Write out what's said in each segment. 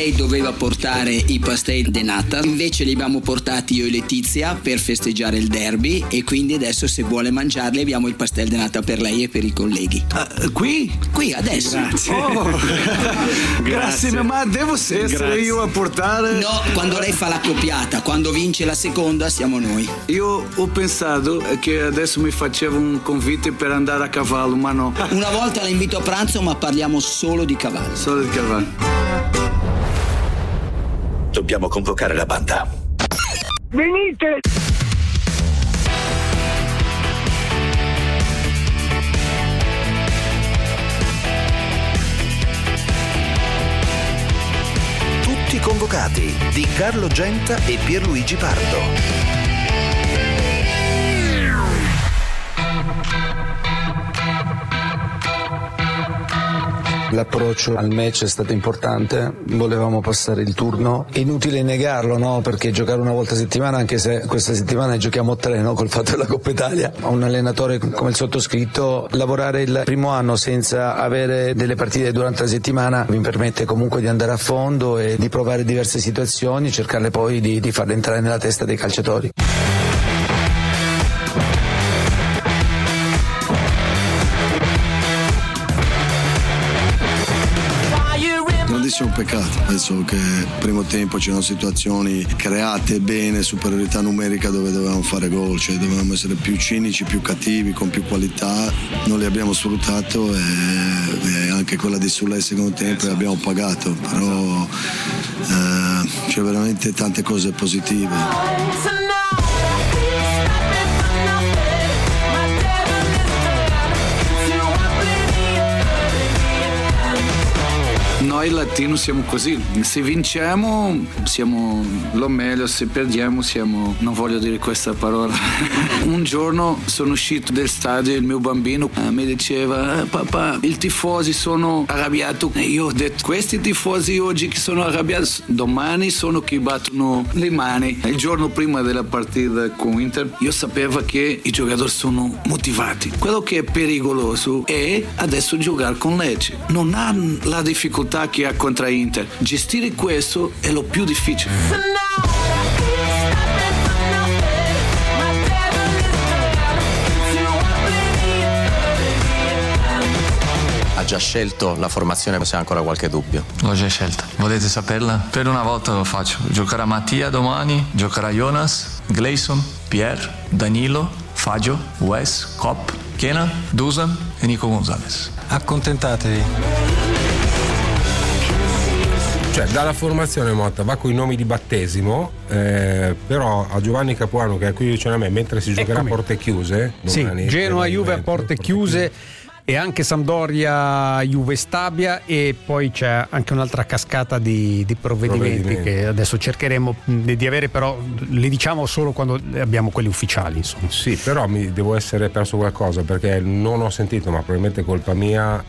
lei doveva portare i pastel de nata, invece li abbiamo portati io e Letizia per festeggiare il derby, e quindi adesso se vuole mangiarli abbiamo il pastel de nata per lei e per i colleghi. Qui adesso. Grazie. Grazie, ma devo essere io a portare? No, quando lei fa la coppiata, quando vince la seconda siamo noi. Io ho pensato che adesso mi faceva un convite per andare a cavallo, ma no. Una volta la invito a pranzo, ma parliamo solo di cavalli. Solo di cavalli. Dobbiamo convocare la banda. Venite! Tutti convocati di Carlo Genta e Pierluigi Pardo. L'approccio al match è stato importante, volevamo passare il turno. È inutile negarlo, no? Perché giocare una volta a settimana, anche se questa settimana giochiamo 3, no? Col fatto della Coppa Italia. A un allenatore come il sottoscritto, lavorare il primo anno senza avere delle partite durante la settimana mi permette comunque di andare a fondo e di provare diverse situazioni, cercarle poi di farle entrare nella testa dei calciatori. Un peccato, penso che il primo tempo c'erano situazioni create bene, superiorità numerica dove dovevamo fare gol, cioè dovevamo essere più cinici, più cattivi, con più qualità, non li abbiamo sfruttato e anche quella di Sulla il secondo tempo e abbiamo pagato, però c'è veramente tante cose positive. Noi latini siamo così, se vinciamo siamo lo meglio, se perdiamo siamo, non voglio dire questa parola. Un giorno sono uscito dal stadio e il mio bambino mi diceva papà, i tifosi sono arrabbiati, e io ho detto questi tifosi oggi che sono arrabbiati domani sono chi battono le mani. Il giorno prima della partita con Inter io sapevo che i giocatori sono motivati. Quello che è pericoloso è adesso giocare con Lecce, non ha la difficoltà che ha contro Inter, gestire questo è lo più difficile. Ha già scelto la formazione o c'è ancora qualche dubbio? L'ho già scelta, volete saperla? Per una volta lo faccio. Giocherà Mattia domani, giocherà Jonas, Gleison, Pierre, Danilo, Fagio, Wes, Kopp, Kenan, Dusan e Nico Gonzalez. Accontentatevi. Cioè dalla formazione Motta va con i nomi di battesimo, però a Giovanni Capuano che è qui vicino a me mentre si giocherà a porte chiuse domani, sì, Genoa Juve a porte chiuse e anche Sampdoria Juve Stabia, e poi c'è anche un'altra cascata di provvedimenti che adesso cercheremo di avere, però li diciamo solo quando abbiamo quelli ufficiali, insomma. Sì, però mi devo essere perso qualcosa perché non ho sentito, ma probabilmente è colpa mia,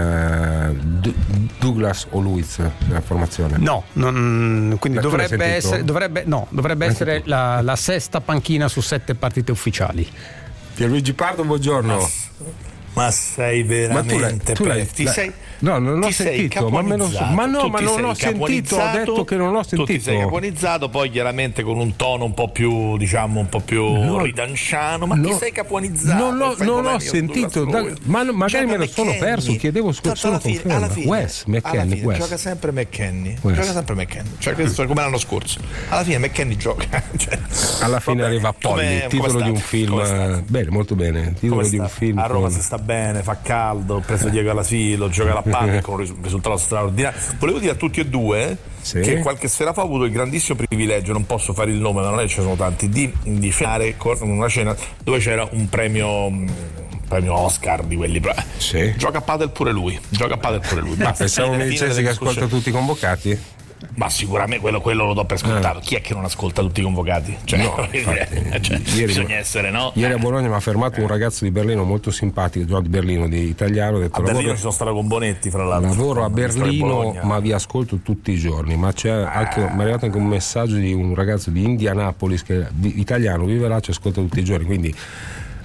Douglas o Luiz nella formazione. No, quindi dovrebbe essere la sesta panchina su 7 partite ufficiali. Pierluigi Pardo, buongiorno. Ma sei veramente No, non l'ho sentito, ma non ho sentito, ho detto che non l'ho sentito. Tu ti sei capuanizzato, poi chiaramente con un tono un po' più, diciamo, un po' più ridanciano, ma ti sei capuanizzato. Non l'ho sentito, ma magari me lo sono perso, chiedevo solo conferma. Wes McKennie gioca sempre McKennie, cioè questo come l'anno scorso. Alla fine McKennie gioca, cioè, alla fine arriva Polli, titolo di un film, bene, molto bene, titolo di un film. A Roma si sta bene, fa caldo, ho preso Diego all'asilo, gioca la palla con un risultato straordinario. Volevo dire a tutti e due che qualche sera fa ho avuto il grandissimo privilegio, non posso fare il nome, ma non è, ce ne sono tanti, di cenare con una cena dove c'era un premio Oscar di quelli. Gioca a padel pure lui. Ma pensavo mi dicessi che ascolta tutti i convocati. Ma sicuramente quello lo do per scontato. Chi è che non ascolta tutti i convocati? Cioè, no, bisogna essere, no? Ieri a Bologna mi ha fermato un ragazzo di Berlino molto simpatico, di Berlino, di italiano. Ho detto, a Berlino ci sono stato con Bonetti, fra l'altro. Lavoro a Berlino, ma vi ascolto tutti i giorni. Ma mi è arrivato anche un messaggio di un ragazzo di Indianapolis che italiano, vive là, ci ascolta tutti i giorni. Quindi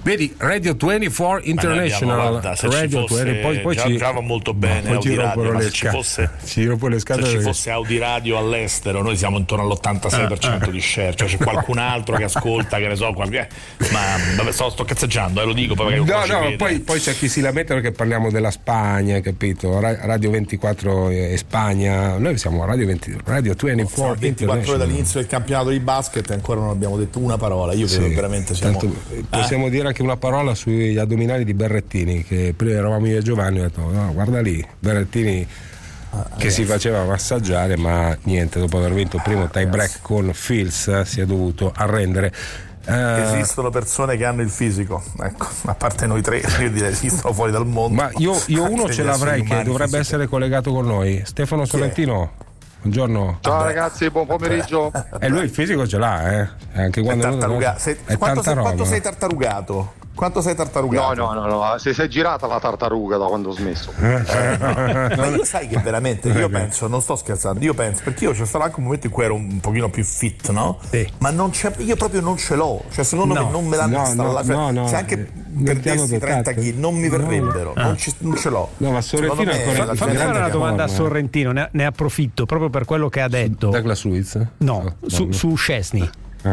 Vedi, Radio 24 International, Radio 20, poi già va molto bene Audiradio, ma se ci fosse Audiradio all'estero, noi siamo intorno all'86% di share, cioè c'è qualcun altro che ascolta, che ne so, ma vabbè, sto cazzeggiando, lo dico poi poi c'è chi si lamenta perché parliamo della Spagna, capito? Radio 24 e Spagna, noi siamo Radio 24 ore dall'inizio del campionato di basket e ancora non abbiamo detto una parola. Io credo veramente siamo possiamo dire anche una parola sugli addominali di Berrettini, che prima eravamo io e Giovanni, ho detto no, guarda lì Berrettini che si faceva massaggiare, ma niente, dopo aver vinto il primo tie break con Fields si è dovuto arrendere. Esistono persone che hanno il fisico, ecco, a parte noi tre, io direi esistono fuori dal mondo. Ma io uno ce l'avrei che dovrebbe essere collegato con noi, Stefano Sorrentino. Buongiorno. Ciao ragazzi, buon pomeriggio. E lui il fisico ce l'ha, anche quando quanto sei tartarugato? Quanto sei tartarugato? No, si è girata la tartaruga da quando ho smesso. Ma io sai che veramente, io penso, non sto scherzando, io penso, perché io c'è stato anche un momento in cui ero un pochino più fit, no? Sì. Ma io proprio non ce l'ho, cioè secondo me non me l'hanno installata, se anche perdessi 30 kg non mi verrebbero, non ce l'ho. No, ma Sorrentino fammi fare una domanda a Sorrentino, ne approfitto proprio per quello che ha detto. Douglas Luiz? No, su Szczesny.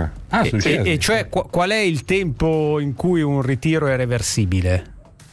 E cioè qual è il tempo in cui un ritiro è reversibile?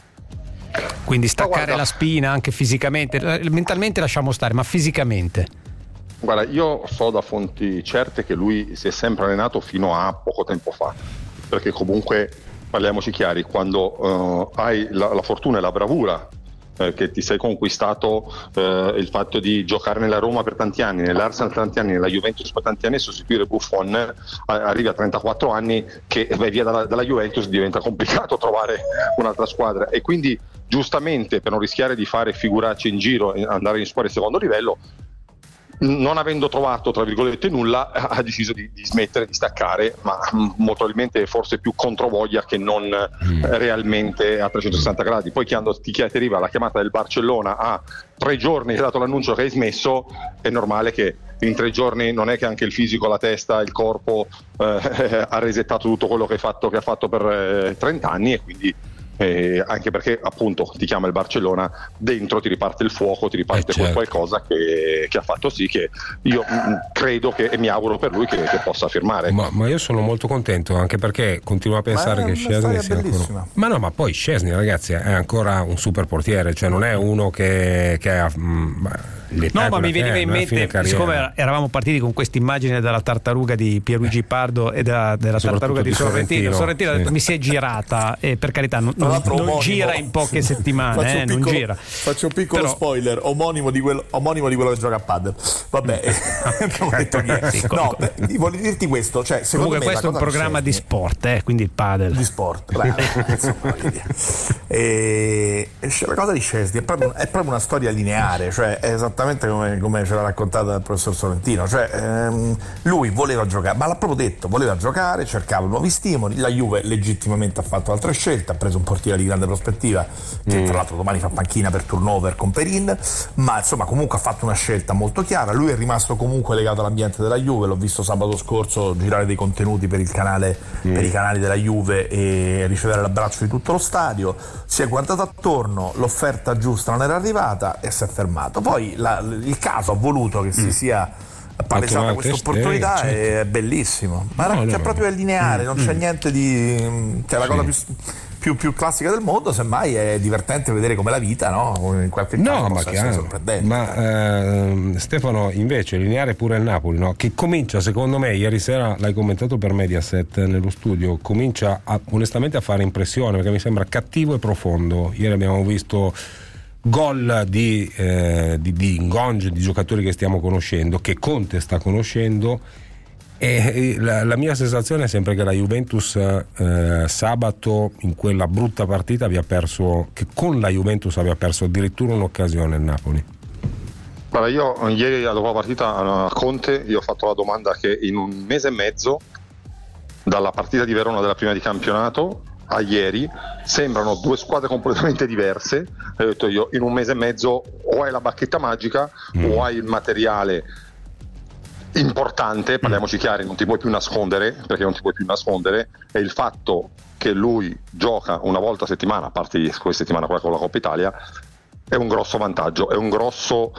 Quindi staccare la spina anche fisicamente, mentalmente lasciamo stare, ma fisicamente? Guarda, io so da fonti certe che lui si è sempre allenato fino a poco tempo fa, perché comunque parliamoci chiari, quando hai la fortuna e la bravura che ti sei conquistato il fatto di giocare nella Roma per tanti anni, nell'Arsenal per tanti anni, nella Juventus per tanti anni, e sostituire Buffon, arrivi a 34 anni che vai via dalla Juventus, diventa complicato trovare un'altra squadra, e quindi giustamente, per non rischiare di fare figuracce in giro e andare in squadre di secondo livello, non avendo trovato tra virgolette nulla, ha deciso di smettere, di staccare, ma molto probabilmente forse più controvoglia che non realmente a 360 gradi. Poi quando ti arriva la chiamata del Barcellona a 3 giorni che hai dato l'annuncio che hai smesso, è normale che in 3 giorni non è che anche il fisico, la testa, il corpo ha resettato tutto quello che ha fatto per 30 anni, e quindi anche perché appunto ti chiama il Barcellona, dentro ti riparte il fuoco, ti riparte qualcosa che ha fatto sì che io credo e mi auguro per lui che possa firmare. Ma io sono molto contento, anche perché continuo a pensare che Szczesny sia ancora... Ma poi Szczesny, ragazzi, è ancora un super portiere, cioè non è uno che ha ma mi veniva in mente, siccome eravamo partiti con questa immagine della tartaruga di Pierluigi Pardo e della tartaruga di Sorrentino ha detto, mi si è girata, e per carità non gira in poche settimane, non gira. Faccio un piccolo spoiler, omonimo di quello che gioca a padel, vabbè. Abbiamo detto voglio dirti questo, cioè secondo comunque questo è un programma di sport, quindi il padel di sport, e la cosa di Szczesny è proprio una storia lineare, cioè è esattamente come ce l'ha raccontata il professor Sorrentino, cioè lui voleva giocare, ma l'ha proprio detto, voleva giocare, cercava nuovi stimoli, la Juve legittimamente ha fatto altre scelte, ha preso un portiere di grande prospettiva che tra l'altro domani fa panchina per turnover con Perin, ma insomma comunque ha fatto una scelta molto chiara. Lui è rimasto comunque legato all'ambiente della Juve, l'ho visto sabato scorso girare dei contenuti per il canale, per i canali della Juve, e ricevere l'abbraccio di tutto lo stadio, si è guardato attorno, l'offerta giusta non era arrivata e si è fermato. Poi il caso ha voluto che si sia palesata questa opportunità, è bellissimo, ma proprio è lineare, non c'è niente di, cioè la cosa più classica del mondo, semmai è divertente vedere come la vita, no? In qualche caso possa essere sorprendente. Ma Stefano, invece lineare pure il Napoli, no? Che comincia, secondo me, ieri sera l'hai commentato per Mediaset nello studio, comincia onestamente a fare impressione, perché mi sembra cattivo e profondo. Ieri abbiamo visto gol di Ngonge, di giocatori che stiamo conoscendo, che Conte sta conoscendo, e la mia sensazione è sempre che la Juventus sabato in quella brutta partita abbia perso, che con la Juventus abbia perso addirittura un'occasione il Napoli. Guarda, io ieri dopo la partita a Conte gli ho fatto la domanda che in un mese e mezzo dalla partita di Verona della prima di campionato a ieri sembrano 2 squadre completamente diverse, e ho detto io, in un mese e mezzo o hai la bacchetta magica o hai il materiale importante, parliamoci chiari, non ti puoi più nascondere, perché non ti puoi più nascondere, e il fatto che che lui gioca una volta a settimana, a parte questa settimana qua con la Coppa Italia, è un grosso vantaggio, è un grosso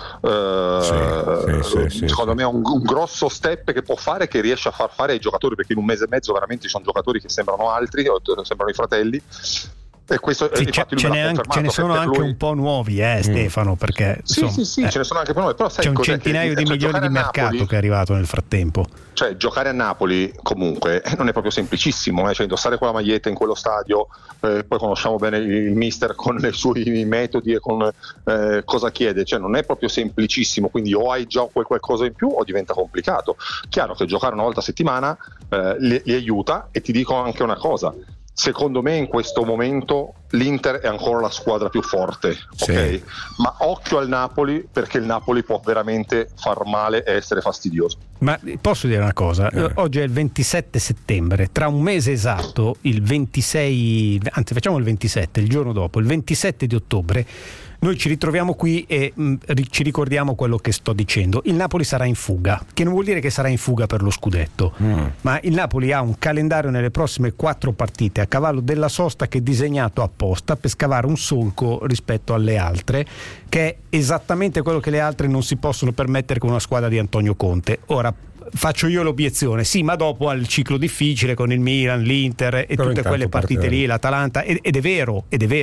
secondo me è un grosso step che può fare, che riesce a far fare ai giocatori, perché in un mese e mezzo veramente ci sono giocatori che sembrano altri, sembrano i fratelli. E questo, ce ne sono anche un po' nuovi, Stefano, perché sì, ce ne sono anche per noi, però sai, c'è un centinaio di milioni di mercato Napoli, che è arrivato nel frattempo. Cioè, giocare a Napoli comunque non è proprio semplicissimo, cioè indossare quella maglietta in quello stadio, poi conosciamo bene il mister con i suoi metodi e con cosa chiede, cioè non è proprio semplicissimo, quindi o hai già qualcosa in più o diventa complicato. Chiaro che giocare una volta a settimana li aiuta, e ti dico anche una cosa: secondo me in questo momento l'Inter è ancora la squadra più forte, ok? Ma occhio al Napoli, perché il Napoli può veramente far male e essere fastidioso. Ma posso dire una cosa? Oggi è il 27 settembre, tra un mese esatto, il 26, anzi facciamo il 27, il giorno dopo, il 27 di ottobre, noi ci ritroviamo qui e ci ricordiamo quello che sto dicendo. Il Napoli sarà in fuga, che non vuol dire che sarà in fuga per lo scudetto, ma il Napoli ha un calendario nelle prossime 4 partite a cavallo della sosta che è disegnato apposta per scavare un solco rispetto alle altre, che è esattamente quello che le altre non si possono permettere con una squadra di Antonio Conte. Ora faccio io l'obiezione, sì, ma dopo al ciclo difficile con il Milan, l'Inter e tutte quelle partite lì, l'Atalanta, ed è vero,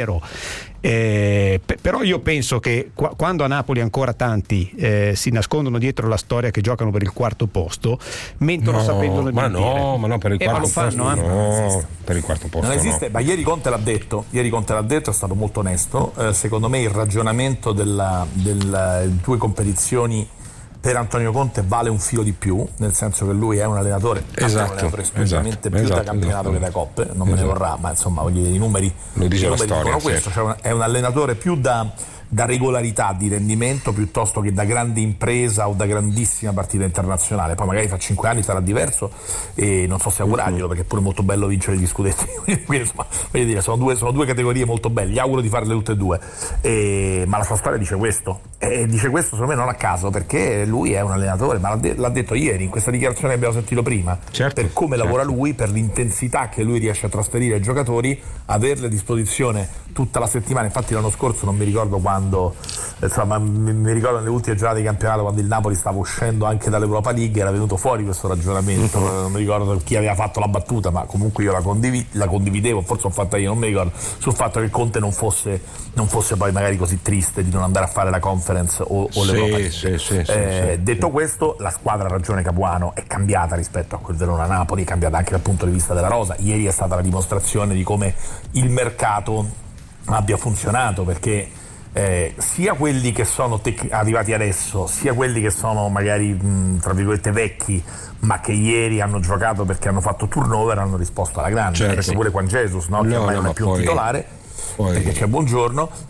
però io penso che quando a Napoli ancora tanti si nascondono dietro la storia che giocano per il quarto posto, mentono sapendo nel ma no, per il quarto posto no, per il quarto posto non esiste, ma ieri Conte l'ha detto, è stato molto onesto. Secondo me il ragionamento delle 2 competizioni per Antonio Conte vale un filo di più, nel senso che lui è un allenatore, esclusivamente più da campionato che da coppe, non me ne vorrà, ma insomma i numeri dicono questo, cioè è un allenatore più da regolarità di rendimento piuttosto che da grande impresa o da grandissima partita internazionale. Poi magari fra 5 anni sarà diverso, e non so se augurarglielo, perché è pure molto bello vincere gli scudetti. Quindi insomma, voglio dire, sono due categorie molto belle, gli auguro di farle tutte e due, ma la sua storia dice questo, e dice questo secondo me non a caso, perché lui è un allenatore, ma l'ha detto ieri in questa dichiarazione che abbiamo sentito prima, per come lavora lui, per l'intensità che lui riesce a trasferire ai giocatori, averle a disposizione tutta la settimana. Infatti l'anno scorso non mi ricordo quando, insomma, mi ricordo nelle ultime giornate di campionato, quando il Napoli stava uscendo anche dall'Europa League, era venuto fuori questo ragionamento, non mi ricordo chi aveva fatto la battuta, ma comunque io la condividevo, forse l'ho fatta io, non mi ricordo, sul fatto che Conte non fosse poi magari così triste di non andare a fare la Conference o l'Europa League. Detto questo, la squadra, ha ragione Capuano, è cambiata rispetto a quel Verona-Napoli, è cambiata anche dal punto di vista della rosa. Ieri è stata la dimostrazione di come il mercato abbia funzionato, perché sia quelli che sono arrivati adesso, sia quelli che sono magari tra virgolette vecchi, ma che ieri hanno giocato perché hanno fatto turnover, hanno risposto alla grande. Pure Juan Jesus, no? Che ormai non è più un titolare, perché c'è Buongiorno.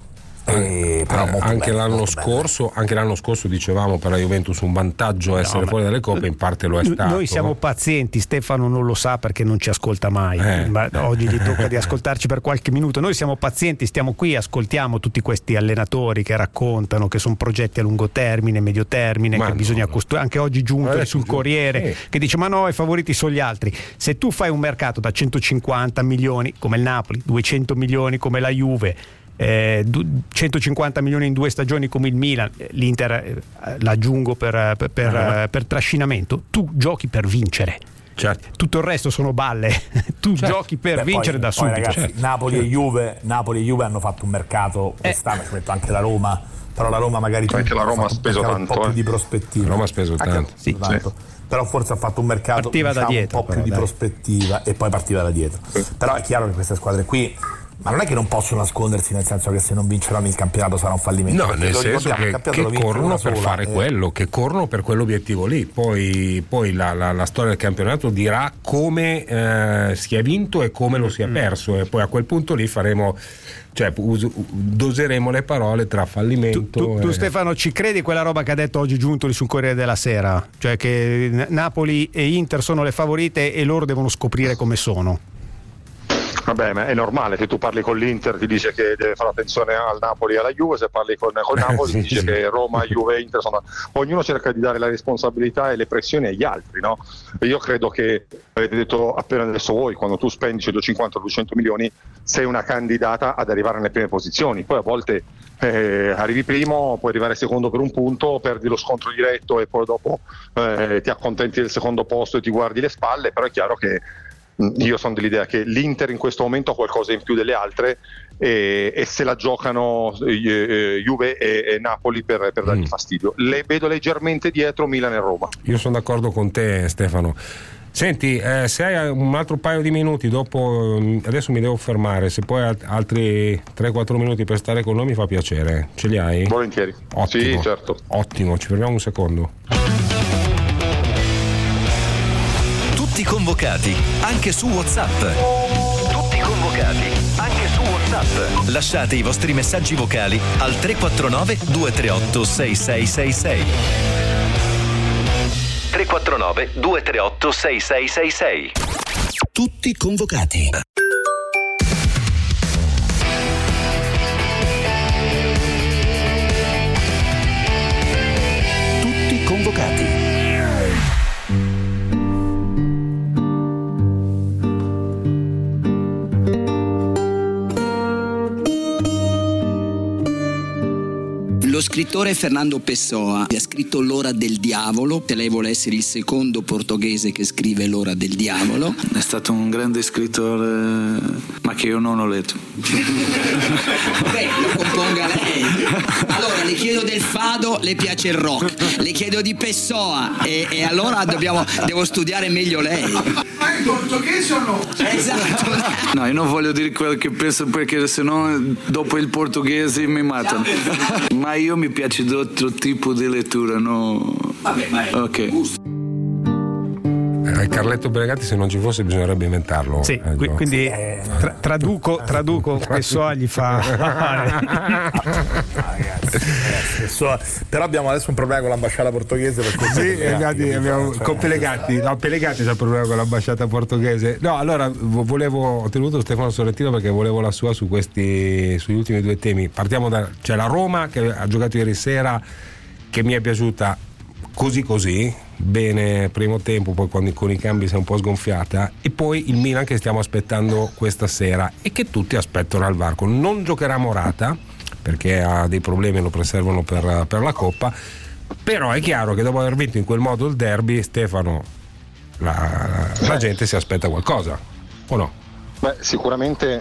Però anche l'anno scorso dicevamo per la Juventus un vantaggio essere fuori dalle coppe, in parte lo è stato. Noi siamo pazienti, Stefano non lo sa perché non ci ascolta mai, ma oggi gli tocca di ascoltarci per qualche minuto. Noi siamo pazienti, stiamo qui, ascoltiamo tutti questi allenatori che raccontano che sono progetti a lungo termine, medio termine, che bisogna costruire. Anche oggi Giuntoli sul Corriere che dice ma no, i favoriti sono gli altri. Se tu fai un mercato da 150 milioni come il Napoli, 200 milioni come la Juve, 150 milioni in 2 stagioni come il Milan, l'Inter l'aggiungo per trascinamento, tu giochi per vincere. Certo. Tutto il resto sono balle. Tu giochi per vincere da subito. Ragazzi, Napoli e Juve hanno fatto un mercato quest'anno, ci metto anche la Roma, però la Roma magari anche la Roma ha speso tanto, un po' più di prospettiva. Roma ha speso tanto. Sì. Però forse ha fatto un mercato da dietro, un po' più di prospettiva, e poi partiva da dietro. Però è chiaro che queste squadre qui, ma non è che non possono nascondersi, nel senso che se non vinceranno il campionato sarà un fallimento. No, nel senso che corrono per fare quello, che corrono per quell'obiettivo lì. Poi la storia del campionato dirà come si è vinto e come lo si è perso, e poi a quel punto lì faremo, cioè doseremo le parole tra fallimento. Tu Stefano, ci credi quella roba che ha detto oggi Giuntoli sul Corriere della Sera? Cioè che Napoli e Inter sono le favorite e loro devono scoprire come sono? Vabbè, ma è normale, se tu parli con l'Inter ti dice che deve fare attenzione al Napoli e alla Juve, se parli con Napoli ti dice che Roma, Juve, Inter, insomma, ognuno cerca di dare la responsabilità e le pressioni agli altri, no? E io credo che, avete detto appena adesso voi, quando tu spendi 150-200 milioni sei una candidata ad arrivare nelle prime posizioni, poi a volte arrivi primo, puoi arrivare secondo per un punto, perdi lo scontro diretto e poi dopo ti accontenti del secondo posto e ti guardi le spalle, però è chiaro che io sono dell'idea che l'Inter in questo momento ha qualcosa in più delle altre e se la giocano Juve e Napoli per dargli fastidio. Le vedo leggermente dietro Milan e Roma. Io sono d'accordo con te, Stefano. Senti, se hai un altro paio di minuti dopo, adesso mi devo fermare, se poi altri 3-4 minuti per stare con noi mi fa piacere. Ce li hai? Volentieri. Ottimo. Sì, certo. Ottimo, ci fermiamo un secondo. Tutti convocati, anche su WhatsApp. Tutti convocati, anche su WhatsApp. Lasciate i vostri messaggi vocali al 349 238 6666. 349 238 6666. Tutti convocati. Tutti convocati. Lo scrittore Fernando Pessoa ha scritto L'ora del diavolo. Se lei vuole essere il secondo portoghese che scrive L'ora del diavolo. È stato un grande scrittore, ma che io non ho letto. Beh, lo componga lei. Allora le chiedo del fado, le piace il rock, le chiedo di Pessoa e allora devo studiare meglio lei. Ma è portoghese o no? Esatto. No, io non voglio dire quello che penso perché sennò dopo il portoghese mi matano. Ma io mi piace d'altro tipo di lettura, no? Vabbè, ma è ok. gusto. Carletto Bregatti, se non ci fosse bisognerebbe inventarlo. Sì, quindi traduco Pessoa gli fa però abbiamo adesso un problema con l'ambasciata portoghese con Pellegatti c'è il problema con l'ambasciata portoghese. No, allora ho tenuto Stefano Sorrentino perché volevo la sua sugli ultimi due temi. Partiamo c'è la Roma che ha giocato ieri sera, che mi è piaciuta così bene primo tempo, poi quando con i cambi si è un po' sgonfiata, e poi il Milan che stiamo aspettando questa sera e che tutti aspettano al varco. Non giocherà Morata perché ha dei problemi, lo preservano per la Coppa, però è chiaro che dopo aver vinto in quel modo il derby, Stefano, la gente si aspetta qualcosa, o no? Beh, sicuramente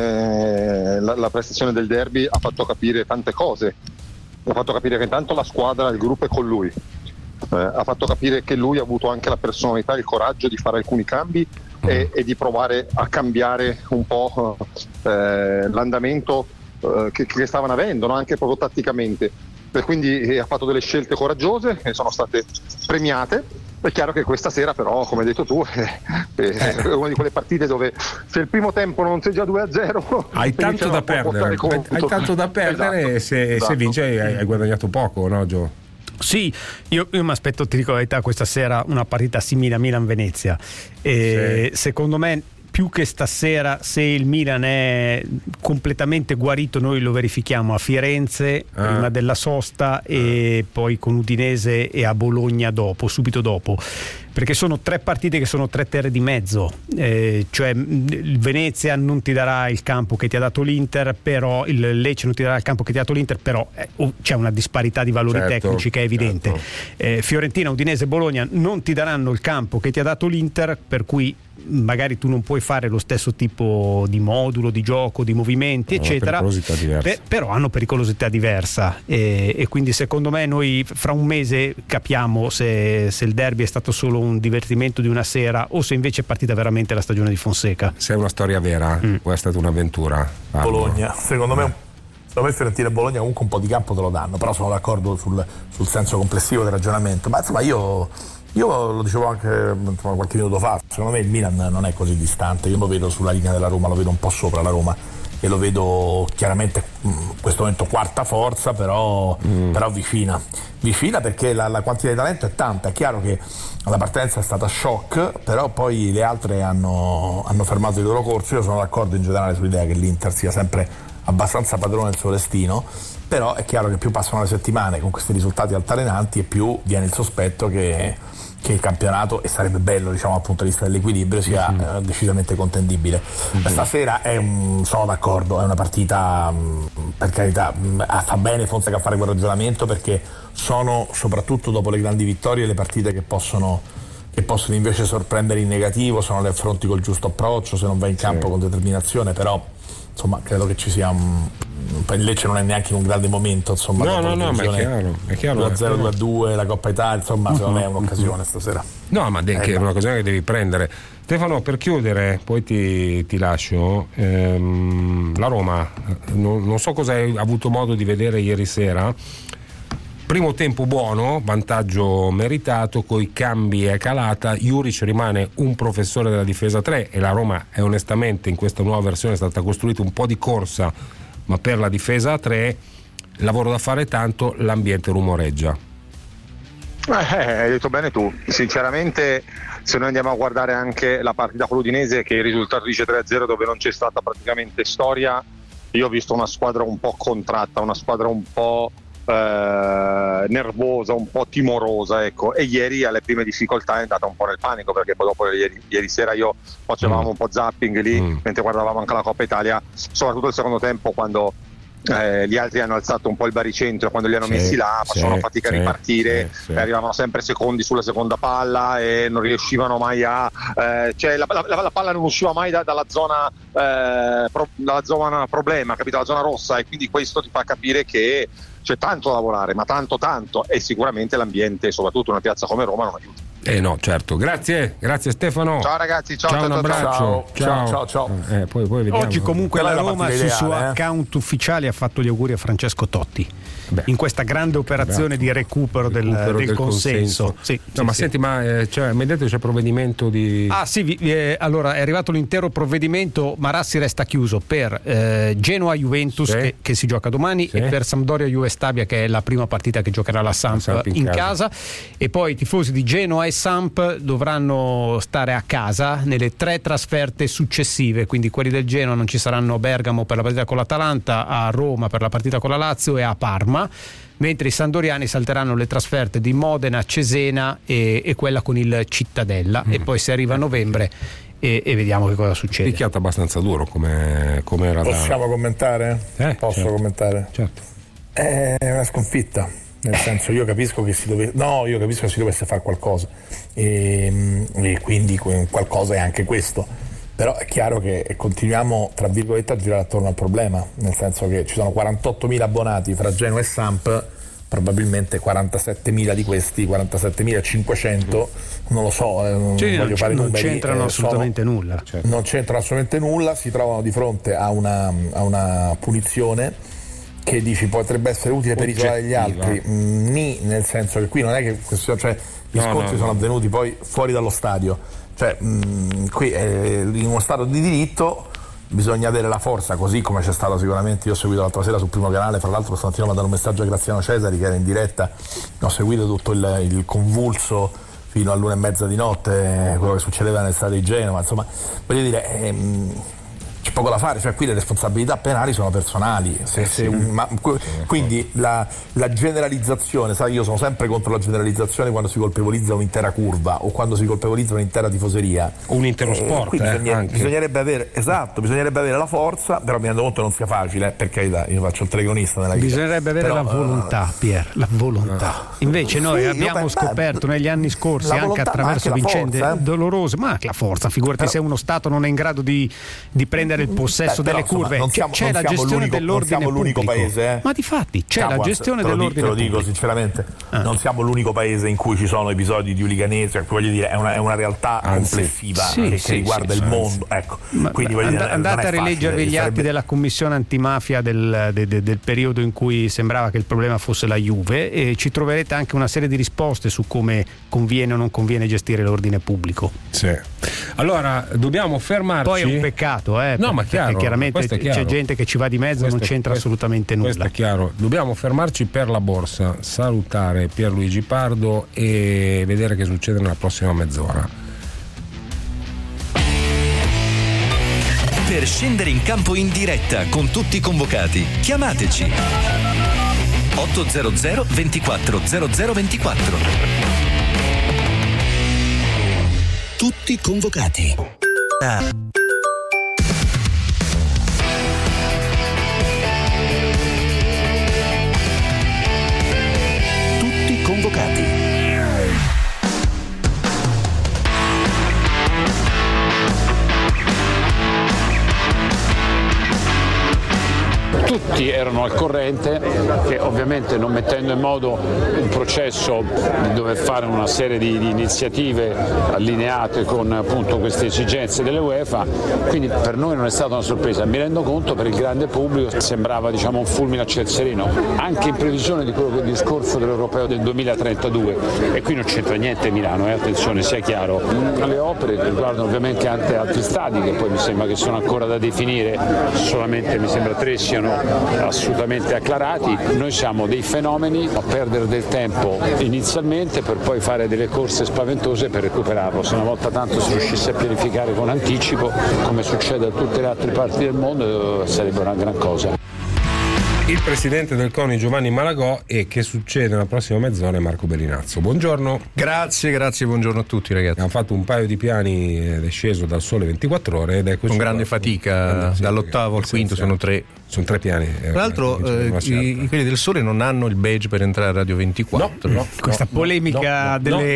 la prestazione del derby ha fatto capire tante cose. Ha fatto capire che intanto la squadra, il gruppo è con lui. Ha fatto capire che lui ha avuto anche la personalità, il coraggio di fare alcuni cambi e di provare a cambiare un po' l'andamento che stavano avendo, no? Anche proprio tatticamente. E quindi ha fatto delle scelte coraggiose e sono state premiate. È chiaro che questa sera però, come hai detto tu, è una di quelle partite dove se il primo tempo non sei già 2-0 hai tanto da perdere, esatto. Se vinci hai guadagnato poco, no Gio? Sì, io mi aspetto, ti dico la verità, questa sera una partita simile a Milan-Venezia. Sì. Secondo me, più che stasera, se il Milan è completamente guarito, noi lo verifichiamo a Firenze prima della sosta e poi con Udinese e a Bologna subito dopo, perché sono tre partite che sono tre terre di mezzo, cioè il Venezia non ti darà il campo che ti ha dato l'Inter, però il Lecce non ti darà il campo che ti ha dato l'Inter, però c'è una disparità di valori tecnici che è evidente. Fiorentina, Udinese e Bologna non ti daranno il campo che ti ha dato l'Inter, per cui magari tu non puoi fare lo stesso tipo di modulo, di gioco, di movimenti, eccetera, però hanno pericolosità diversa e quindi secondo me noi fra un mese capiamo se il derby è stato solo un divertimento di una sera o se invece è partita veramente la stagione di Fonseca. Se è una storia vera o è stata un'avventura. Bologna, secondo me Fiorentina e Bologna comunque un po' di campo te lo danno, però sono d'accordo sul senso complessivo del ragionamento, ma insomma io lo dicevo anche qualche minuto fa, secondo me il Milan non è così distante, io lo vedo sulla linea della Roma, lo vedo un po' sopra la Roma, e lo vedo chiaramente in questo momento quarta forza, però vicina perché la quantità di talento è tanta. È chiaro che la partenza è stata shock, però poi le altre hanno fermato il loro corso. Io sono d'accordo in generale sull'idea che l'Inter sia sempre abbastanza padrone del suo destino, però è chiaro che più passano le settimane con questi risultati altalenanti e più viene il sospetto che il campionato, e sarebbe bello diciamo dal punto di vista dell'equilibrio, sia decisamente contendibile. Stasera sono d'accordo, è una partita per carità, fa bene Fonseca a fare quel ragionamento, perché sono soprattutto dopo le grandi vittorie le partite che possono invece sorprendere in negativo, sono le affronti col giusto approccio, se non vai in campo con determinazione. Però insomma credo che ci sia il Lecce non è neanche in un grande momento, insomma, no, ma è chiaro 2-0, 2-2, la Coppa Italia, insomma, secondo me è un'occasione stasera. No, ma che è un'occasione che devi prendere. Stefano, per chiudere, poi ti lascio, la Roma, non so cosa hai avuto modo di vedere ieri sera. Primo tempo buono, vantaggio meritato, coi cambi è calata. Juric rimane un professore della difesa 3 e la Roma è onestamente in questa nuova versione è stata costruita un po' di corsa, ma per la difesa 3 lavoro da fare tanto, l'ambiente rumoreggia. Hai detto bene tu, sinceramente se noi andiamo a guardare anche la partita con l'Udinese, che il risultato dice 3-0 dove non c'è stata praticamente storia, io ho visto una squadra un po' contratta, una squadra un po' nervosa, un po' timorosa, ecco. E ieri alle prime difficoltà è andata un po' nel panico, perché poi dopo ieri sera io facevamo un po' zapping lì mentre guardavamo anche la Coppa Italia, soprattutto il secondo tempo, quando gli altri hanno alzato un po' il baricentro, quando li hanno messi là facevano fatica a ripartire, arrivavano sempre secondi sulla seconda palla e non riuscivano mai a cioè la palla non usciva mai dalla zona problema, capito? La zona rossa, e quindi questo ti fa capire che c'è tanto da lavorare, ma tanto, e sicuramente l'ambiente, soprattutto in una piazza come Roma, non aiuta. No, certo. Grazie Stefano. Ciao ragazzi, ciao, un abbraccio. Ciao. Poi vediamo. Oggi comunque la Roma sul suo account ufficiale ha fatto gli auguri a Francesco Totti. In questa grande operazione di recupero del consenso. Senti, ma mi hai detto che c'è provvedimento di... allora è arrivato l'intero provvedimento. Marassi resta chiuso per Genoa-Juventus che si gioca domani e per Sampdoria-Juve Stabia, che è la prima partita che giocherà la Samp in casa. E poi i tifosi di Genoa e Samp dovranno stare a casa nelle 3 trasferte successive, quindi quelli del Genoa non ci saranno a Bergamo per la partita con l'Atalanta, a Roma per la partita con la Lazio e a Parma, mentre i sandoriani salteranno le trasferte di Modena, Cesena e quella con il Cittadella e poi si arriva a novembre e vediamo che cosa succede. Picchiato abbastanza duro come era. Possiamo commentare? Posso commentare? Certo. È una sconfitta, nel senso io capisco che si dovesse fare qualcosa e quindi qualcosa è anche questo, però è chiaro che continuiamo tra virgolette a girare attorno al problema, nel senso che ci sono 48.000 abbonati fra Genoa e Samp, probabilmente 47.000 di questi, 47.500 non lo so, non voglio fare numeri, non c'entrano assolutamente nulla, non c'entrano assolutamente nulla, si trovano di fronte a una punizione che dici potrebbe essere utile per isolare gli altri, nel senso che qui non è che gli scontri sono avvenuti poi fuori dallo stadio, qui in uno stato di diritto bisogna avere la forza, così come c'è stato sicuramente. Io ho seguito l'altra sera sul Primo Canale, fra l'altro stamattina ho mandato un messaggio a Graziano Cesari che era in diretta, ho seguito tutto il convulso fino all'1:30 di notte, quello che succedeva nel stadio di Genova, insomma voglio dire c'è poco da fare, qui le responsabilità penali sono personali, quindi la generalizzazione, sai, io sono sempre contro la generalizzazione quando si colpevolizza un'intera curva o quando si colpevolizza un'intera tifoseria o un intero sport, bisognerebbe avere la forza, però mi rendo conto non sia facile, per carità, io faccio il telecronista nella vita, bisognerebbe avere la volontà, Pier, la volontà. Invece noi abbiamo scoperto negli anni scorsi, anche attraverso vicende dolorose, ma anche la forza, figurati se uno Stato non è in grado di prendere il possesso delle curve, c'è la gestione dell'ordine pubblico. Non siamo l'unico paese, ma difatti c'è la gestione dell'ordine pubblico. Te lo dico sinceramente, non siamo l'unico paese in cui ci sono episodi di uliganesimo, voglio dire, è una realtà complessiva che riguarda il mondo, ecco. Quindi andate a rileggervi gli atti della commissione antimafia del periodo in cui sembrava che il problema fosse la Juve, e ci troverete anche una serie di risposte su come conviene o non conviene gestire l'ordine pubblico. Allora dobbiamo fermarci. Poi è un peccato, no, ma chiaro, chiaramente c'è gente che ci va di mezzo, non c'entra assolutamente nulla. Questo è chiaro. Dobbiamo fermarci per la borsa, salutare Pierluigi Pardo e vedere che succede nella prossima mezz'ora. Per scendere in campo in diretta con tutti i convocati, chiamateci 800 24 0024. Tutti convocati. Tutti convocati. Tutti erano al corrente che ovviamente, non mettendo in modo un processo di dover fare una serie di iniziative allineate con appunto queste esigenze delle UEFA, quindi per noi non è stata una sorpresa. Mi rendo conto, per il grande pubblico sembrava un fulmine a ciel sereno, anche in previsione di quello che è il discorso dell'Europeo del 2032, e qui non c'entra niente Milano, attenzione, sia chiaro. Le opere riguardano ovviamente anche altri stadi che poi mi sembra che sono ancora da definire, solamente mi sembra 3 siano assolutamente acclarati. Noi siamo dei fenomeni a perdere del tempo inizialmente per poi fare delle corse spaventose per recuperarlo. Se una volta tanto si riuscisse a pianificare con anticipo, come succede a tutte le altre parti del mondo, sarebbe una gran cosa. Il presidente del CONI Giovanni Malagò, e che succede nella prossima mezz'ora è Marco Bellinazzo. Buongiorno. Grazie, buongiorno a tutti ragazzi. Abbiamo fatto un paio di piani ed è sceso dal Sole 24 Ore ed è con grande fatica, dall'8° al 5° sono 3. Sono 3 piani. Tra l'altro quelli del Sole non hanno il badge per entrare a Radio 24. No. Questa polemica delle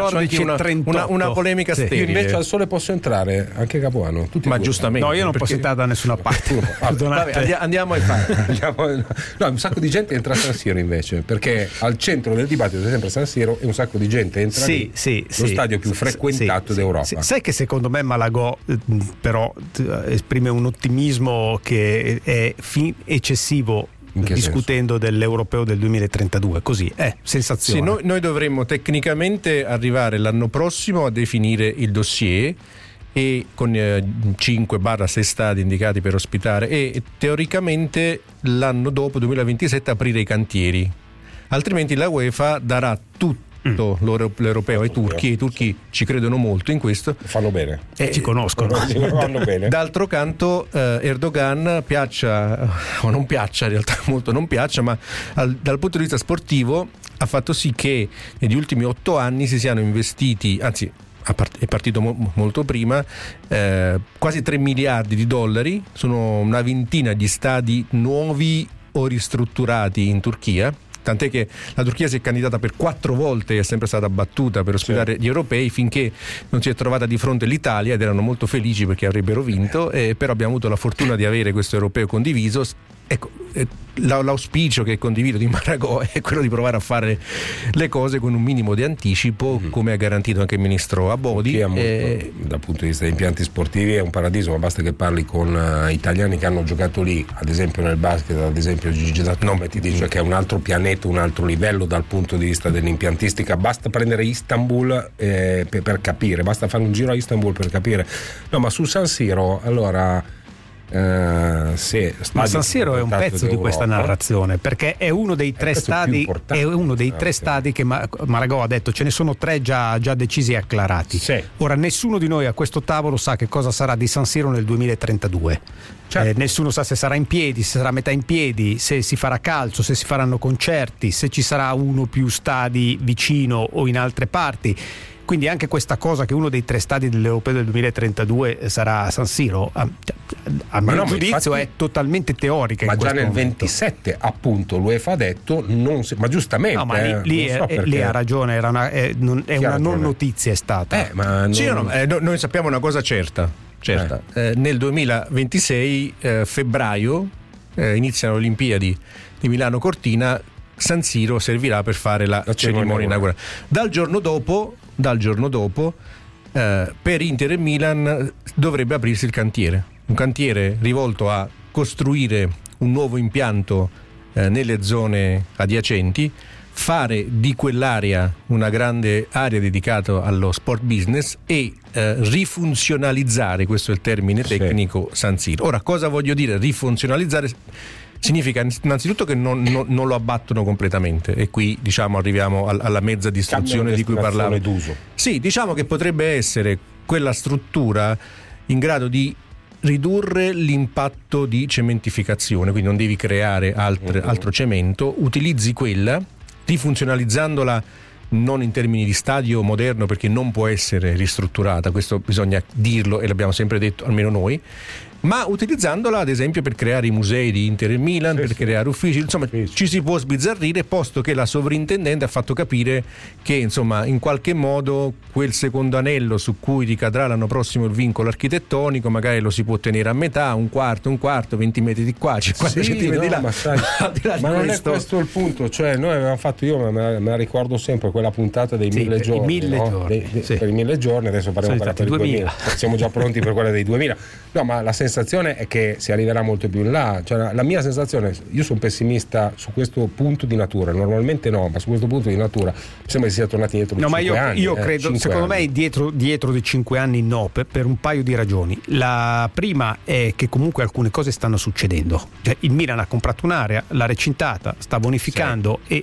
14:38. Una polemica sterile. Io invece al Sole posso entrare anche Capuano. Ma giustamente. No, io non posso entrare da nessuna parte. Vabbè, andiamo ai fatti. No, un sacco di gente entra a San Siro invece, perché al centro del dibattito è sempre San Siro e un sacco di gente entra lì, lo stadio più frequentato d'Europa. Sai che secondo me Malagò però esprime un ottimismo che è eccessivo discutendo dell'Europeo del 2032, così è sensazione. Sì, noi dovremmo tecnicamente arrivare l'anno prossimo a definire il dossier e con 5-6 stadi indicati per ospitare, e teoricamente l'anno dopo 2027 aprire i cantieri, altrimenti la UEFA darà tutto l'europeo ai turchi, e i turchi ci credono molto in questo, fanno bene, ci conoscono, fanno bene. D'altro canto Erdogan, piaccia o non piaccia, in realtà molto non piaccia, ma dal punto di vista sportivo ha fatto sì che negli ultimi 8 anni si siano investiti, anzi è partito molto prima, quasi 3 miliardi di dollari, sono una ventina di stadi nuovi o ristrutturati in Turchia, tant'è che la Turchia si è candidata per 4 volte e è sempre stata battuta per ospitare gli europei, finché non si è trovata di fronte l'Italia, ed erano molto felici perché avrebbero vinto, però abbiamo avuto la fortuna di avere questo europeo condiviso. Ecco, l'auspicio che condivido di Malagò è quello di provare a fare le cose con un minimo di anticipo, come ha garantito anche il ministro Abodi. Dal punto di vista degli impianti sportivi è un paradiso, ma basta che parli con italiani che hanno giocato lì, ad esempio nel basket, ad esempio Gigi D'Antoni, ti dice che è un altro pianeta, un altro livello dal punto di vista dell'impiantistica. Basta prendere Istanbul per capire, basta fare un giro a Istanbul per capire. No, ma su San Siro, allora ma San Siro è un pezzo di questa narrazione, perché è uno dei 3 stadi, è uno dei 3 stadi che Malagò ha detto ce ne sono 3 già decisi e acclarati. Ora nessuno di noi a questo tavolo sa che cosa sarà di San Siro nel 2032. Nessuno sa se sarà in piedi, se sarà a metà in piedi, se si farà calcio, se si faranno concerti, se ci sarà uno o più stadi vicino o in altre parti. Quindi anche questa cosa che uno dei 3 stadi dell'Europeo del 2032 sarà San Siro, a mio giudizio è totalmente teorica. Ma già nel momento. 27 appunto l'UEFA ha detto ma giustamente. No, ma lì ha ragione, è una non notizia, è stata. Noi sappiamo una cosa certa. Nel 2026 febbraio iniziano le Olimpiadi di Milano Cortina. San Siro servirà per fare la cerimonia inaugurale. Dal giorno dopo per Inter e Milan dovrebbe aprirsi il cantiere, un cantiere rivolto a costruire un nuovo impianto nelle zone adiacenti, fare di quell'area una grande area dedicata allo sport business e rifunzionalizzare, questo è il termine tecnico, San Siro. Ora, cosa voglio dire rifunzionalizzare? Significa innanzitutto che non lo abbattono completamente, e qui diciamo arriviamo alla mezza distruzione di cui parlavo. D'uso. Sì, diciamo che potrebbe essere quella struttura in grado di ridurre l'impatto di cementificazione, quindi non devi creare altro cemento, utilizzi quella, rifunzionalizzandola non in termini di stadio moderno, perché non può essere ristrutturata, questo bisogna dirlo e l'abbiamo sempre detto, almeno noi, ma utilizzandola ad esempio per creare i musei di Inter e Milan, per creare uffici, insomma ci si può sbizzarrire, posto che la sovrintendente ha fatto capire che insomma in qualche modo quel secondo anello su cui ricadrà l'anno prossimo il vincolo architettonico magari lo si può tenere a metà, un quarto, 20 metri di qua, 50 centimetri di là. Ma non è questo il punto, cioè noi avevamo fatto, io me la ricordo sempre quella puntata dei 1000 giorni, per i 1000 giorni, adesso parliamo per i 2000, siamo già pronti per quella dei 2000, no, ma la sensazione è che si arriverà molto più in là, cioè la mia sensazione, io sono pessimista su questo punto di natura, normalmente no, ma su questo punto di natura mi sembra che sia tornati dietro di 5 anni. Io credo, secondo me dietro di 5 anni no, per un paio di ragioni. La prima è che comunque alcune cose stanno succedendo, cioè, il Milan ha comprato un'area, l'ha recintata, sta bonificando e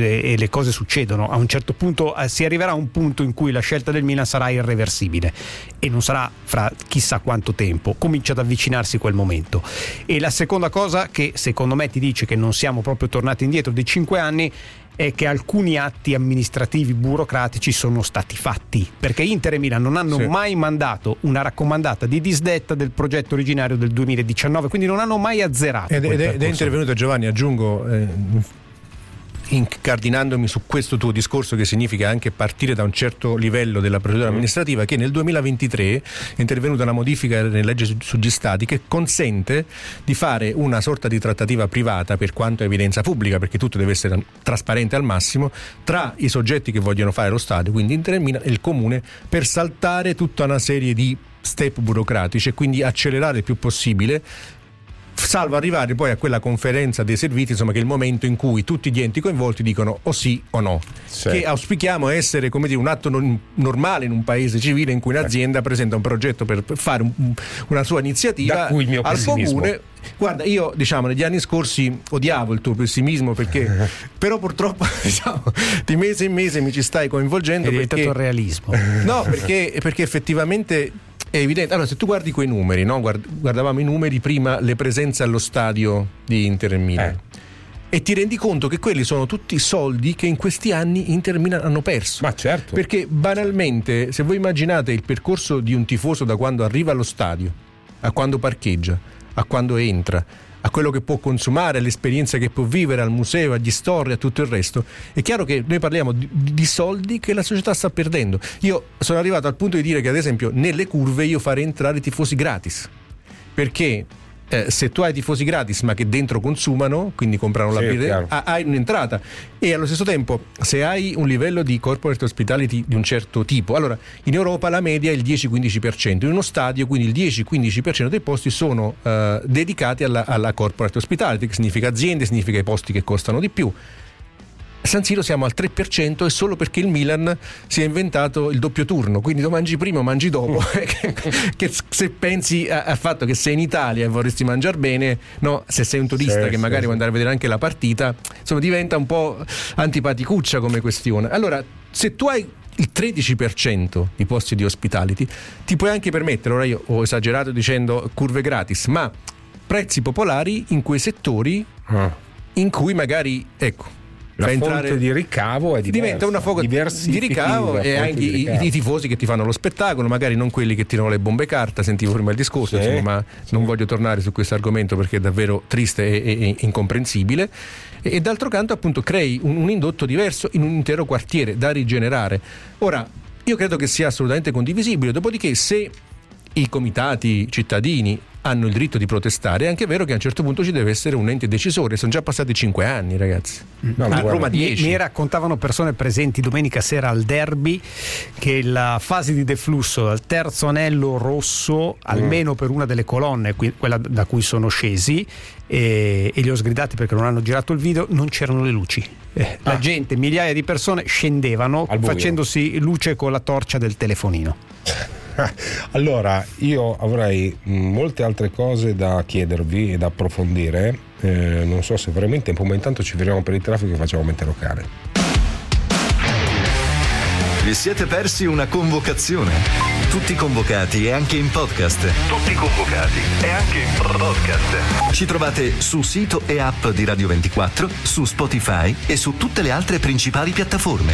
le cose succedono. A un certo punto si arriverà a un punto in cui la scelta del Milan sarà irreversibile e non sarà fra chissà quanto tempo, comincia ad avvicinarsi quel momento. E la seconda cosa che secondo me ti dice che non siamo proprio tornati indietro di 5 anni è che alcuni atti amministrativi burocratici sono stati fatti, perché Inter e Milan non hanno mai mandato una raccomandata di disdetta del progetto originario del 2019, quindi non hanno mai azzerato. Ed è intervenuto Giovanni, aggiungo, incardinandomi su questo tuo discorso, che significa anche partire da un certo livello della procedura amministrativa, che nel 2023 è intervenuta una modifica nella legge sugli stadi che consente di fare una sorta di trattativa privata, per quanto evidenza pubblica, perché tutto deve essere trasparente al massimo, tra i soggetti che vogliono fare lo stadio, quindi Inter e Milan, e il comune, per saltare tutta una serie di step burocratici e quindi accelerare il più possibile, salvo arrivare poi a quella conferenza dei servizi, insomma, che è il momento in cui tutti gli enti coinvolti dicono o sì o no, che auspichiamo essere, come dire, un atto normale in un paese civile in cui un'azienda presenta un progetto per fare una sua iniziativa al comune. Guarda, io negli anni scorsi odiavo il tuo pessimismo, perché però purtroppo di mese in mese mi ci stai coinvolgendo. È diventato realismo. No, perché effettivamente è evidente. Allora, se tu guardi quei numeri, no? Guardavamo i numeri prima, le presenze allo stadio di Inter e Milan, e ti rendi conto che quelli sono tutti soldi che in questi anni Inter e Milan hanno perso. Ma certo. Perché banalmente, se voi immaginate il percorso di un tifoso da quando arriva allo stadio a quando parcheggia, a quando entra, a quello che può consumare, all'esperienza che può vivere, al museo, agli store, a tutto il resto, è chiaro che noi parliamo di soldi che la società sta perdendo. Io sono arrivato al punto di dire che ad esempio nelle curve io farei entrare i tifosi gratis, perché se tu hai tifosi gratis ma che dentro consumano, quindi comprano la birra, hai un'entrata, e allo stesso tempo se hai un livello di corporate hospitality di un certo tipo, allora in Europa la media è il 10-15%, in uno stadio quindi il 10-15% dei posti sono dedicati alla corporate hospitality, che significa aziende, significa i posti che costano di più. San Siro siamo al 3%, e solo perché il Milan si è inventato il doppio turno, quindi lo mangi prima o mangi dopo. Che se pensi al fatto che sei in Italia e vorresti mangiare bene, no, se sei un turista che magari vuoi andare a vedere anche la partita, insomma diventa un po' antipaticuccia come questione. Allora, se tu hai il 13% di posti di hospitality, ti puoi anche permettere, ora io ho esagerato dicendo curve gratis, ma prezzi popolari in quei settori in cui magari, la fonte di ricavo è diversa, diventa una foga di ricavo, e anche i tifosi che ti fanno lo spettacolo, magari non quelli che tirano le bombe carta. Sentivo prima il discorso, insomma, ma non voglio tornare su questo argomento perché è davvero triste e incomprensibile. E d'altro canto appunto crei un indotto diverso in un intero quartiere da rigenerare. Ora, io credo che sia assolutamente condivisibile, dopodiché se i comitati cittadini hanno il diritto di protestare. È anche vero che a un certo punto ci deve essere un ente decisore. Sono già passati 5 anni, ragazzi. A Roma 10. Mi raccontavano persone presenti domenica sera al derby che la fase di deflusso al terzo anello rosso, almeno per una delle colonne, quella da cui sono scesi, e li ho sgridati perché non hanno girato il video, non c'erano le luci. La gente, migliaia di persone scendevano facendosi luce con la torcia del telefonino. Allora, io avrei molte altre cose da chiedervi e da approfondire, non so se veramente tempo, ma intanto ci fermiamo per il traffico e facciamo mente locale. Vi siete persi una convocazione? Tutti convocati e anche in podcast. Tutti convocati e anche in podcast. Ci trovate su sito e app di Radio 24, su Spotify e su tutte le altre principali piattaforme.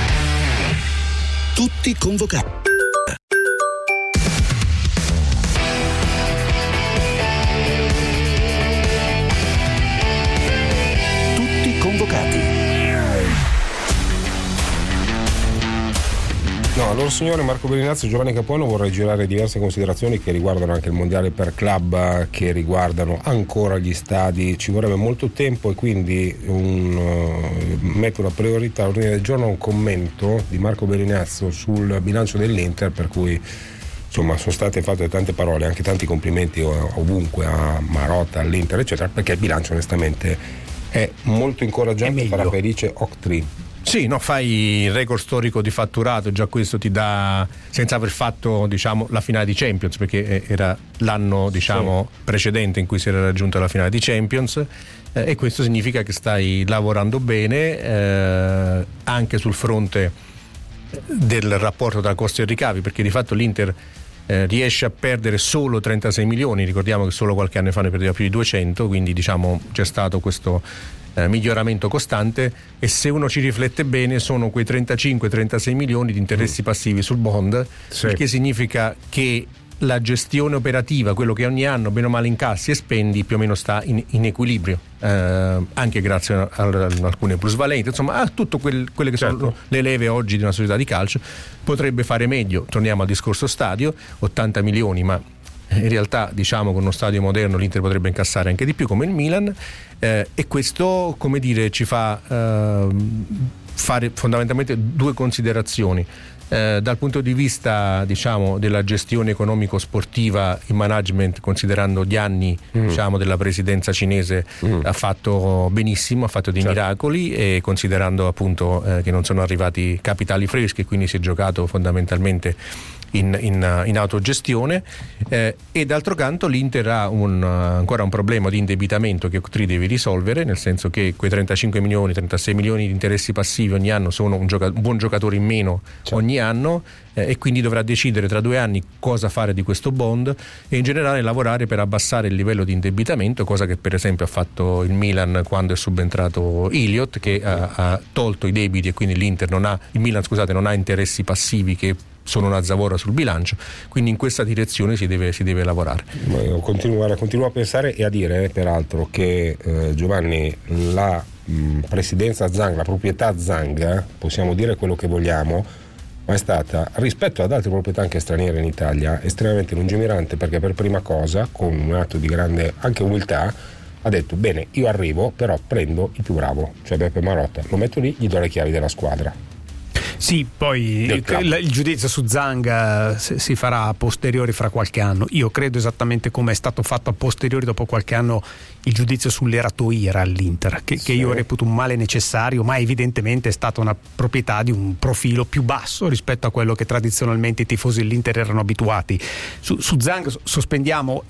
Tutti convocati. Tutti convocati. No, allora signore Marco Bellinazzo e Giovanni Capuano, vorrei girare diverse considerazioni che riguardano anche il mondiale per club, che riguardano ancora gli stadi. Ci vorrebbe molto tempo e quindi metto una priorità all'ordine del giorno, un commento di Marco Bellinazzo sul bilancio dell'Inter, per cui insomma sono state fatte tante parole, anche tanti complimenti ovunque a Marotta, all'Inter eccetera, perché il bilancio onestamente è molto incoraggiante, farà felice Octree. Sì, no, fai il record storico di fatturato, già questo ti dà, senza aver fatto diciamo la finale di Champions, perché era l'anno precedente in cui si era raggiunta la finale di Champions, e questo significa che stai lavorando bene anche sul fronte del rapporto tra costi e ricavi, perché di fatto l'Inter riesce a perdere solo 36 milioni, ricordiamo che solo qualche anno fa ne perdeva più di 200, quindi diciamo c'è stato questo miglioramento costante, e se uno ci riflette bene sono quei 35-36 milioni di interessi passivi sul bond, il che significa che la gestione operativa, quello che ogni anno bene o male incassi e spendi, più o meno sta in equilibrio, anche grazie a alcune plusvalenze, insomma a tutto quelle che sono le leve oggi di una società di calcio. Potrebbe fare meglio, torniamo al discorso stadio, 80 milioni, ma in realtà diciamo con uno stadio moderno l'Inter potrebbe incassare anche di più, come il Milan, e questo, come dire, ci fa fare fondamentalmente due considerazioni. Dal punto di vista diciamo della gestione economico-sportiva, il management, considerando gli anni diciamo della presidenza cinese, ha fatto benissimo, ha fatto dei miracoli, e considerando appunto che non sono arrivati capitali freschi, quindi si è giocato fondamentalmente in autogestione, e d'altro canto l'Inter ha ancora un problema di indebitamento che Octree deve risolvere, nel senso che quei 35 milioni, 36 milioni di interessi passivi ogni anno sono un buon giocatore in meno ogni anno, e quindi dovrà decidere tra 2 anni cosa fare di questo bond e in generale lavorare per abbassare il livello di indebitamento, cosa che per esempio ha fatto il Milan quando è subentrato Elliott, che ha tolto i debiti, e quindi il Milan non ha interessi passivi che sono una zavorra sul bilancio, quindi in questa direzione si deve lavorare. Continuo a pensare e a dire peraltro che Giovanni, la presidenza Zhang, la proprietà Zhang, possiamo dire quello che vogliamo, ma è stata, rispetto ad altre proprietà anche straniere in Italia, estremamente lungimirante, perché per prima cosa, con un atto di grande anche umiltà, ha detto: bene, io arrivo, però prendo il più bravo, cioè Beppe Marotta, lo metto lì, gli do le chiavi della squadra. Sì, poi il giudizio su Zhang si farà a posteriori fra qualche anno. Io credo esattamente come è stato fatto a posteriori dopo qualche anno il giudizio sull'Eratoira all'Inter, che io reputo un male necessario, ma evidentemente è stata una proprietà di un profilo più basso rispetto a quello che tradizionalmente i tifosi dell'Inter erano abituati. Su Zhang sospendiamo.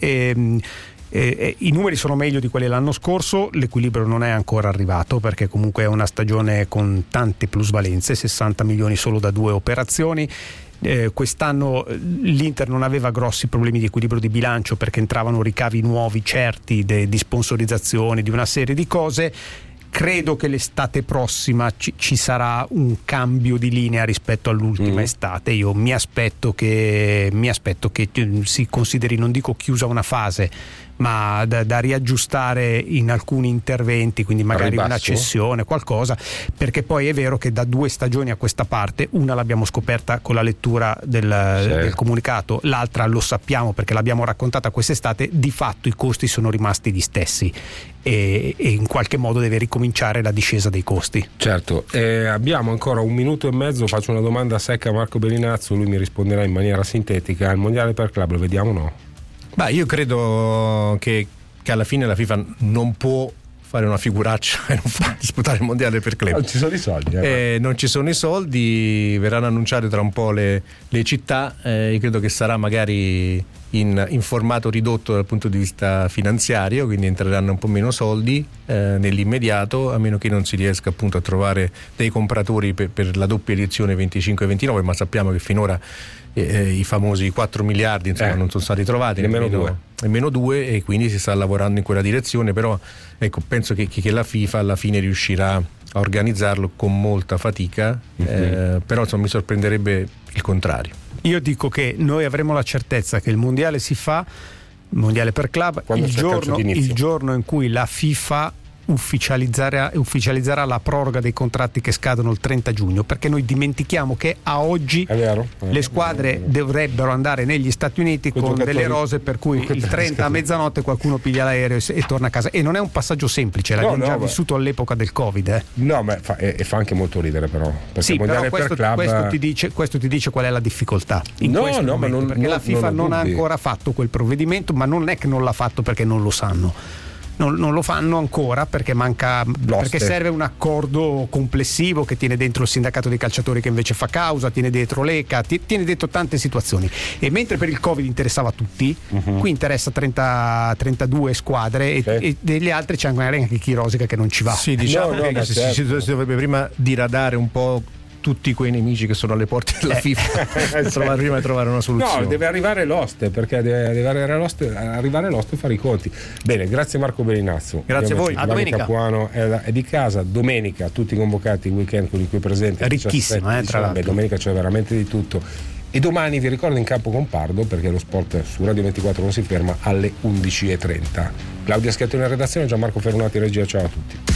I numeri sono meglio di quelli dell'anno scorso, l'equilibrio non è ancora arrivato perché comunque è una stagione con tante plusvalenze, 60 milioni solo da 2 operazioni. Quest'anno l'Inter non aveva grossi problemi di equilibrio di bilancio perché entravano ricavi nuovi certi di sponsorizzazioni, di una serie di cose. Credo che l'estate prossima ci sarà un cambio di linea rispetto all'ultima estate. Io mi aspetto che si consideri, non dico chiusa una fase, ma da riaggiustare in alcuni interventi, quindi magari una cessione, qualcosa, perché poi è vero che da 2 stagioni a questa parte, una l'abbiamo scoperta con la lettura del comunicato, l'altra lo sappiamo perché l'abbiamo raccontata quest'estate, di fatto i costi sono rimasti gli stessi e in qualche modo deve ricominciare la discesa dei costi. Certo, abbiamo ancora 1 minuto e mezzo, faccio una domanda secca a Marco Bellinazzo, lui mi risponderà in maniera sintetica. Il mondiale per club lo vediamo o no? Beh, io credo che alla fine la FIFA non può fare una figuraccia e non far disputare il mondiale per club. Non ci sono i soldi. Non ci sono i soldi, verranno annunciate tra un po' le città, io credo che sarà magari in formato ridotto dal punto di vista finanziario, quindi entreranno un po' meno soldi nell'immediato, a meno che non si riesca appunto a trovare dei compratori per la doppia edizione 25-29, ma sappiamo che finora i famosi 4 miliardi insomma non sono stati trovati, nemmeno 2, e quindi si sta lavorando in quella direzione, però ecco, penso che la FIFA alla fine riuscirà a organizzarlo con molta fatica, però insomma mi sorprenderebbe il contrario. Io dico che noi avremo la certezza che il mondiale si fa, il mondiale per club, il giorno in cui la FIFA ufficializzerà la proroga dei contratti che scadono il 30 giugno, perché noi dimentichiamo che a oggi le squadre dovrebbero andare negli Stati Uniti con delle rose per cui il 30 a mezzanotte qualcuno piglia l'aereo e torna a casa, e non è un passaggio semplice, l'abbiamo già vissuto all'epoca del Covid. No, ma fa anche molto ridere, però sì, però questo ti dice qual è la difficoltà in questo momento, perché la FIFA non ha ancora fatto quel provvedimento, ma non è che non l'ha fatto perché non lo sanno. Non lo fanno ancora perché perché serve un accordo complessivo che tiene dentro il sindacato dei calciatori che invece fa causa, tiene dietro l'ECA, tiene dentro tante situazioni, e mentre per il Covid interessava a tutti, qui interessa 32 squadre e degli altri c'è anche chi rosica che non ci va. Sì, diciamo che si dovrebbe prima diradare un po' tutti quei nemici che sono alle porte della FIFA prima di trovare una soluzione. No, deve arrivare l'oste, perché deve arrivare l'oste e fare i conti. Bene, grazie Marco Bellinazzo. Grazie a voi. A domenica. Capuano è di casa, domenica tutti convocati, il weekend con i cui presenti ricchissima, tra l'altro. Domenica c'è veramente di tutto. E domani vi ricordo in campo con Pardo, perché lo sport su Radio 24 non si ferma, alle 11:30. Claudia Schiattoni in redazione, Gianmarco Ferronati regia, ciao a tutti.